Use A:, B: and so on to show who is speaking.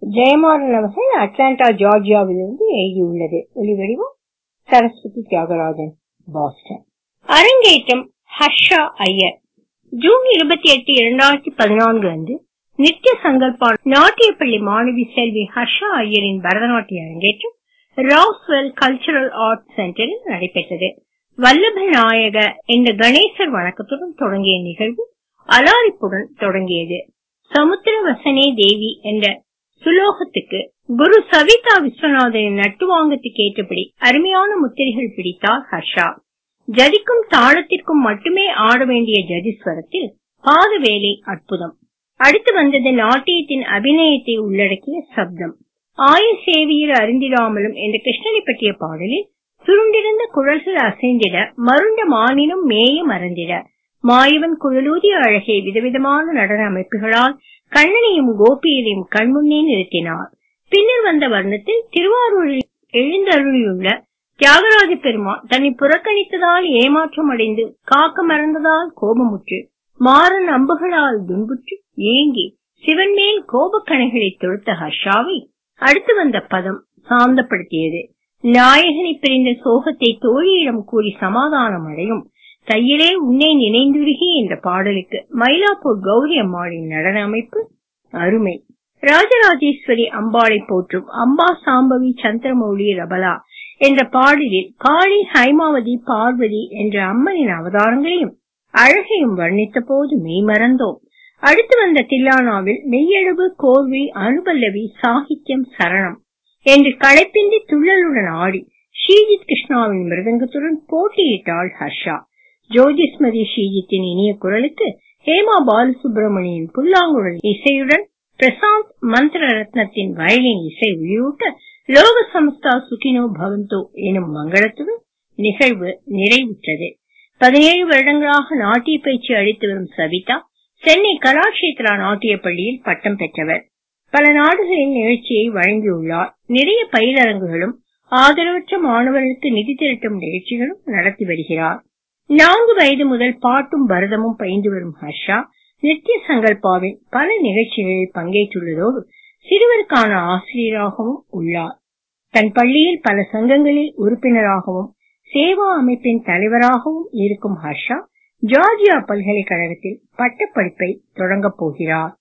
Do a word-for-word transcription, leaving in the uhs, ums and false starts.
A: ஜெயமாறன் அவர்கள் அட்லாண்டா ஜார்ஜியாவிலிருந்து எழுதியுள்ளது. ஒலிவடிவம் சரஸ்வதி தியாகராஜன், பாஸ்டன். அரங்கேற்றம் ஹர்ஷா ஐயர். ஜூன் இருபத்தி எட்டு இரண்டாயிரத்தி பதினான்கு அன்று நித்ய சங்கல்பா நாட்டியப்பள்ளி மாணவி செல்வி ஹர்ஷா ஐயரின் பரதநாட்டிய அரங்கேற்றம் ராஸ்வெல் கல்ச்சரல் ஆர்ட் சென்டரில் நடைபெற்றது. வல்லப நாயக என்ற கணேசர் வணக்கத்துடன் தொடங்கிய நிகழ்வு அலாரிப்புடன் தொடங்கியது. சமுத்திரவசனே தேவி என்ற சுலோகத்துக்கு குரு சவிதா விஸ்வநாதனின் நட்டுவாங்கத்துக்கு ஏற்றபடி அருமையான முத்திரைகள் பிடித்தார் ஹர்ஷா. ஜதிக்கும் தாளத்திற்கும் மட்டுமே ஆட வேண்டிய ஜதிஸ்வரத்தில் பாத வேலை அற்புதம். அடுத்து வந்தது நாட்டியத்தின் அபிநயத்தை உள்ளடக்கிய சப்தம். ஆய சேவியர் அறிந்திடாமலும் என்ற கிருஷ்ணனை பற்றிய பாடலில் சுருண்டிருந்த குழல்கள் அசைந்திட, மருண்ட மானினும் மேய மறந்திட, மாயவன் குழலூதிய அழகை விதவிதமான நடன அமைப்புகளால் கண்ணனையும் கோபியரையும் கண்முன்னே நிறுத்தினார். பின்னர் வந்த வர்ணத்தில் திருவாரூரில் எழுந்தருளியுள்ள தியாகராஜ பெருமான் தன்னை புறக்கணித்ததால் ஏமாற்றம் அடைந்து, காக்க மறந்ததால் கோபமுற்று, மாறன் அம்புகளால் துன்புற்று ஏங்கி சிவன் மேல் கோபக்கணைகளை தொடுத்த ஹர்ஷாவை அடுத்து வந்த பதம் சாந்தப்படுத்தியது. நாயகனை பிரிந்த சோகத்தை தோழியிடம் கூறி சமாதானம் அடையும் தையிலே உன்னை நினைந்துருகி என்ற பாடலுக்கு மயிலாப்பூர் கௌரி அம்மாளின் நடன அமைப்பு அருமை. ராஜராஜேஸ்வரி அம்பாளை போற்றும் அம்பா சாம்பவி சந்திரமௌலி ரபலா என்ற பாடலில் காளி, ஹைமாவதி, பார்வதி என்ற அம்மனின் அவதாரங்களையும் அழகையும் வர்ணித்த போது மெய்மறந்தோம். அடுத்து வந்த தில்லானாவில் மெய்யழகு, கோர்வை, அனுபல்லவி, சாகித்யம், சரணம் என்று களைப்பின்றி துள்ளலுடன் ஆடி ஸ்ரீஜித் கிருஷ்ணாவின் மிருதங்கத்துடன் போட்டியிட்டாள் ஹர்ஷா. ஜோதிஸ்மதி ஸ்ரீஜித்தின் இனிய குரலுக்கு ஹேமா பாலசுப்ரமணியின் புல்லாங்குழல் இசையுடன் பிரசாந்த் மந்திர ரத்னத்தின் வயலின் இசை உயிரூட்ட லோக சமஸ்தா சுகினோ பவந்தோ எனும் மங்களத்துடன் நிகழ்வு நிறைவுற்றது. பதினேழு வருடங்களாக நாட்டிய பயிற்சி அளித்து வரும் சவிதா சென்னை கலாஷேத்ரா நாட்டிய பள்ளியில் பட்டம் பெற்றவர். பல நாடுகளில் நிகழ்ச்சியை வழங்கியுள்ளார். நிறைய பயிலரங்குகளும் ஆதரவற்ற மாணவர்களுக்கு நிதி திரட்டும் நிகழ்ச்சிகளும் நடத்தி வருகிறார். நான்கு வயது முதல் பாட்டும் பரதமும் பயின்று வரும் ஹர்ஷா நித்ய சங்கல்பாவின் பல நிகழ்ச்சிகளில் பங்கேற்றுள்ளதோடு சிறுவருக்கான ஆசிரியராகவும் உள்ளார். தன் பள்ளியில் பல சங்கங்களில் உறுப்பினராகவும் சேவா அமைப்பின் தலைவராகவும் இருக்கும் ஹர்ஷா ஜார்ஜியா பல்கலைக்கழகத்தில் பட்டப்படிப்பை தொடங்கப் போகிறார்.